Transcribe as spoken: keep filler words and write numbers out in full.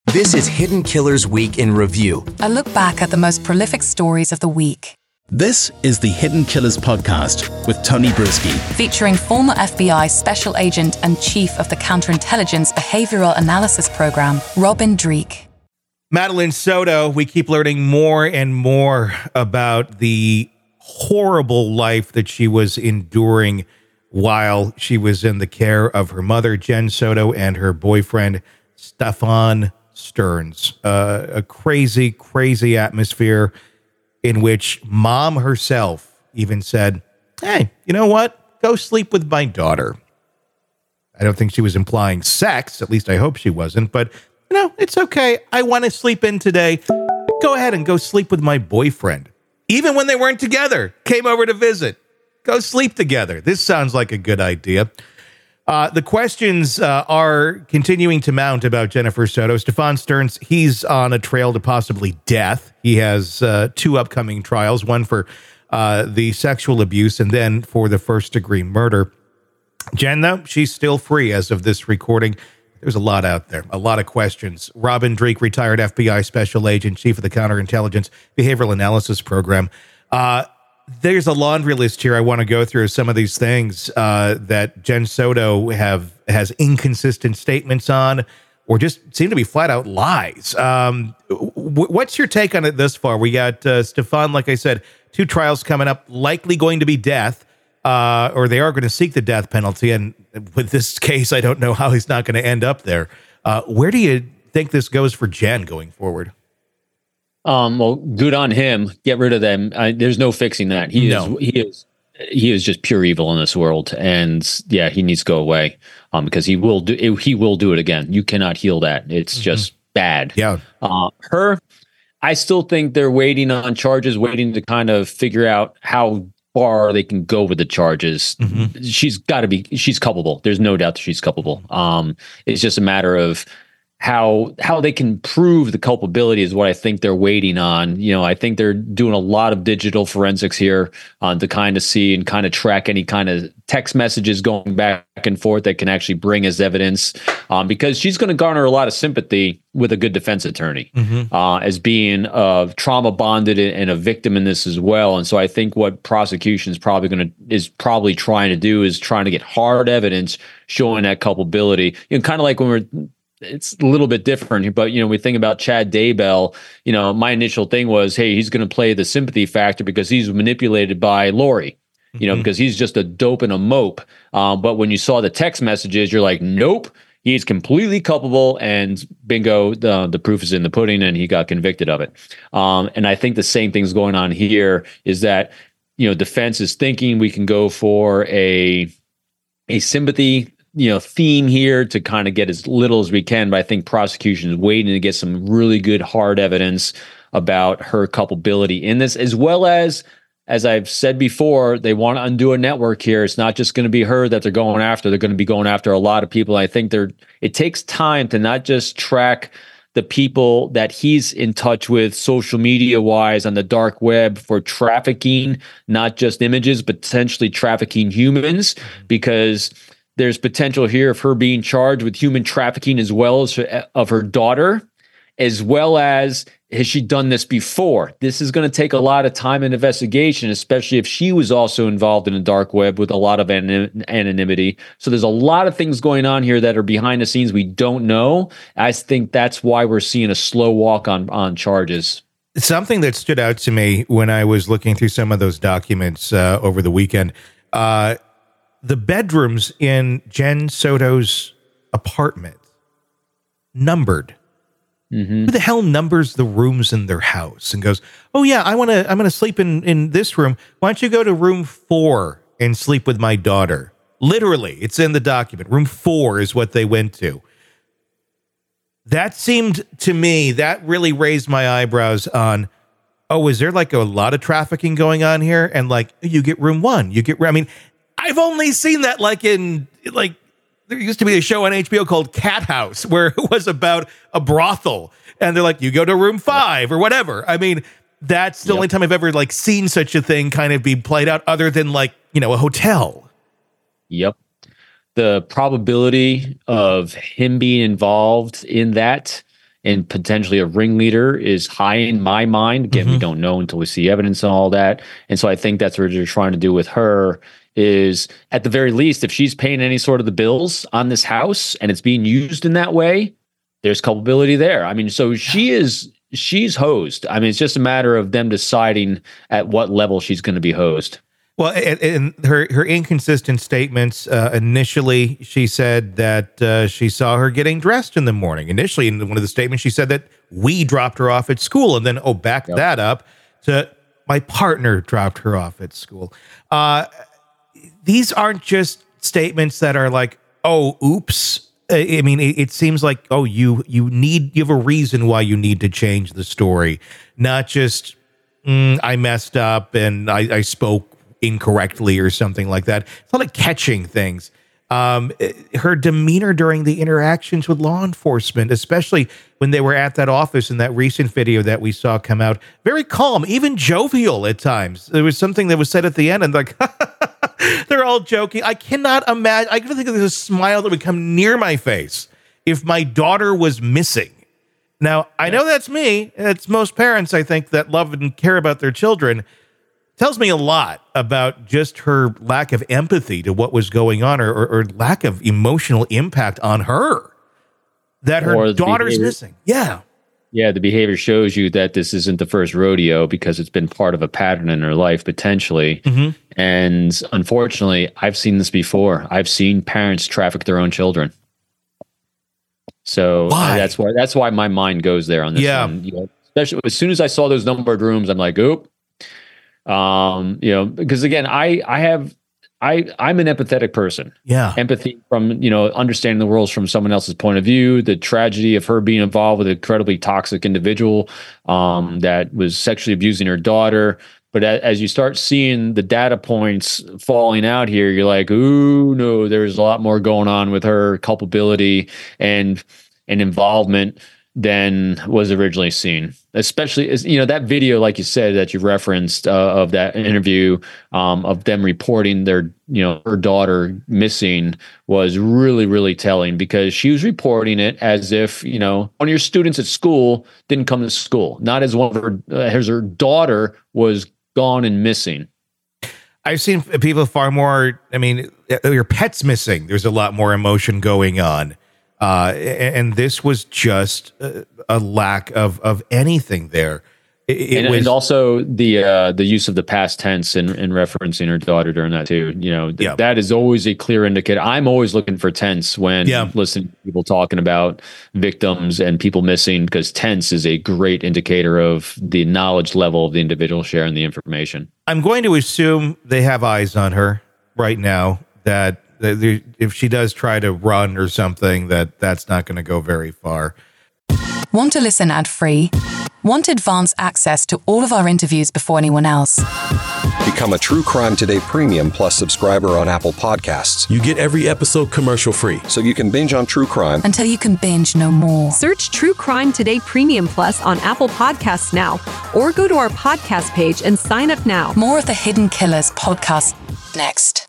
This is Hidden Killers Week in Review. A look back at the most prolific stories of the week. This is the Hidden Killers podcast with Tony Brisky. Featuring former F B I Special Agent and Chief of the Counterintelligence Behavioral Analysis Program, Robin Dreeke. Madeleine Soto, we keep learning more and more about the horrible life that she was enduring while she was in the care of her mother, Jen Soto, and her boyfriend, Stefan Stearns. Uh, a crazy, crazy atmosphere in which mom herself even said, hey, you know what? Go sleep with my daughter. I don't think she was implying sex. At least I hope she wasn't. But, you know, it's okay. I want to sleep in today. Go ahead and go sleep with my boyfriend. Even when they weren't together, came over to visit. Go sleep together. This sounds like a good idea. Uh, the questions uh, are continuing to mount about Jennifer Soto. Stefan Stearns, he's on a trail to possibly death. He has uh, two upcoming trials, one for uh, the sexual abuse and then for the first-degree murder. Jen, though, she's still free as of this recording. There's a lot out there, a lot of questions. Robin Dreeke, retired F B I Special Agent, Chief of the Counterintelligence Behavioral Analysis Program. Uh There's a laundry list here. I want to go through some of these things uh, that Jen Soto have has inconsistent statements on, or just seem to be flat out lies. Um, w- what's your take on it thus far? We got uh, Stefan, like I said, two trials coming up, likely going to be death, uh, or they are going to seek the death penalty. And with this case, I don't know how he's not going to end up there. Uh, where do you think this goes for Jen going forward? Um, well, good on him. Get rid of them. I, there's no fixing that. He no. is, he is, he is just pure evil in this world. And yeah, he needs to go away. Um, because he will do it, he will do it again. You cannot heal that. It's mm-hmm. just bad. Yeah. Uh, her, I still think they're waiting on charges, waiting to kind of figure out how far they can go with the charges. Mm-hmm. She's got to be. She's culpable. There's no doubt that she's culpable. Um, it's just a matter of how how they can prove the culpability is what I think they're waiting on. You know, I think they're doing a lot of digital forensics here on to kind of see and kind of track any kind of text messages going back and forth that can actually bring as evidence, um, because she's going to garner a lot of sympathy with a good defense attorney, mm-hmm. uh, as being uh, trauma bonded and a victim in this as well. And so I think what prosecution is probably going to is probably trying to do is trying to get hard evidence showing that culpability. You know, kind of like when we're it's a little bit different, but, you know, we think about Chad Daybell, you know, my initial thing was, hey, he's going to play the sympathy factor because he's manipulated by Lori, you know, mm-hmm. because he's just a dope and a mope. Um, but when you saw the text messages, you're like, nope, he's completely culpable, and bingo, the, the proof is in the pudding, and he got convicted of it. Um, and I think the same thing's going on here is that, you know, defense is thinking we can go for a, a sympathy you know, theme here to kind of get as little as we can. But I think prosecution is waiting to get some really good hard evidence about her culpability in this, as well as, as I've said before, they want to undo a network here. It's not just going to be her that they're going after. They're going to be going after a lot of people. I think they're, it takes time to not just track the people that he's in touch with social media wise on the dark web for trafficking, not just images, but potentially trafficking humans, because there's potential here of her being charged with human trafficking as well as her, of her daughter, as well as has she done this before? This is going to take a lot of time and investigation, especially if she was also involved in the dark web with a lot of an- anonymity. So there's a lot of things going on here that are behind the scenes we don't know. I think that's why we're seeing a slow walk on, on charges. Something that stood out to me when I was looking through some of those documents uh, over the weekend, uh, the bedrooms in Jen Soto's apartment numbered. Mm-hmm. Who the hell numbers the rooms in their house and goes, oh yeah, I want to, I'm going to sleep in, in this room. Why don't you go to room four and sleep with my daughter? Literally, it's in the document. Room four is what they went to. That seemed to me, that really raised my eyebrows on, oh, is there like a lot of trafficking going on here? And like, you get room one, you get, I mean, I've only seen that like in, like, there used to be a show on H B O called Cat House where it was about a brothel. And they're like, you go to room five or whatever. I mean, that's the yep. only time I've ever like seen such a thing kind of be played out other than like, you know, a hotel. Yep. The probability of him being involved in that and potentially a ringleader is high in my mind. Again, mm-hmm. we don't know until we see evidence and all that. And so I think that's what they're trying to do with her is, at the very least, if she's paying any sort of the bills on this house and it's being used in that way, there's culpability there. I mean, so she is, she's hosed. I mean, it's just a matter of them deciding at what level she's going to be hosed. Well, in her, her inconsistent statements, uh, initially she said that uh, she saw her getting dressed in the morning. Initially, in one of the statements, she said that we dropped her off at school, and then, oh, backed yep. that up to my partner dropped her off at school. Uh, these aren't just statements that are like, oh, oops. I mean, it, it seems like, oh, you you need, you have a reason why you need to change the story, not just, mm, I messed up and I, I spoke incorrectly or something like that. It's not like catching things. Um, her demeanor during the interactions with law enforcement, especially when they were at that office in that recent video that we saw come out, very calm, even jovial at times. There was something that was said at the end and like, they're all joking. I cannot imagine. I don't think there's a smile that would come near my face if my daughter was missing. Now, I know that's me. It's most parents, I think, that love and care about their children. Tells me a lot about just her lack of empathy to what was going on, or, or, or lack of emotional impact on her, that her daughter's behavior. missing. Yeah. Yeah, the behavior shows you that this isn't the first rodeo because it's been part of a pattern in her life, potentially. Mm-hmm. And unfortunately, I've seen this before. I've seen parents traffic their own children. So why? that's why that's why my mind goes there on this yeah. one. You know, especially as soon as I saw those numbered rooms, I'm like, oop. Um, you know, because again, I, I have, I, I'm an empathetic person. Yeah. Empathy from, you know, understanding the world from someone else's point of view, the tragedy of her being involved with an incredibly toxic individual, um, that was sexually abusing her daughter. But a, as you start seeing the data points falling out here, you're like, ooh, no, there's a lot more going on with her culpability and, and involvement than was originally seen. Especially as, you know, that video, like you said, that you referenced uh, of that interview um, of them reporting their, you know, her daughter missing was really, really telling, because she was reporting it as if, you know, one of your students at school didn't come to school, not as one of her, uh, as her daughter was gone and missing. I've seen people far more, I mean, your pet's missing. There's a lot more emotion going on. Uh, and this was just a, a lack of, of anything there. It, it and, was, and also the uh, the use of the past tense in, in referencing her daughter during that too. You know, th- yeah. that is always a clear indicator. I'm always looking for tense when yeah. listening to people talking about victims and people missing, because tense is a great indicator of the knowledge level of the individual sharing the information. I'm going to assume they have eyes on her right now, that if she does try to run or something, that that's not going to go very far. Want to listen ad-free? Want advanced access to all of our interviews before anyone else? Become a True Crime Today Premium Plus subscriber on Apple Podcasts. You get every episode commercial free, so you can binge on true crime until you can binge no more. Search True Crime Today Premium Plus on Apple Podcasts now, or go to our podcast page and sign up now. More of the Hidden Killers podcast next.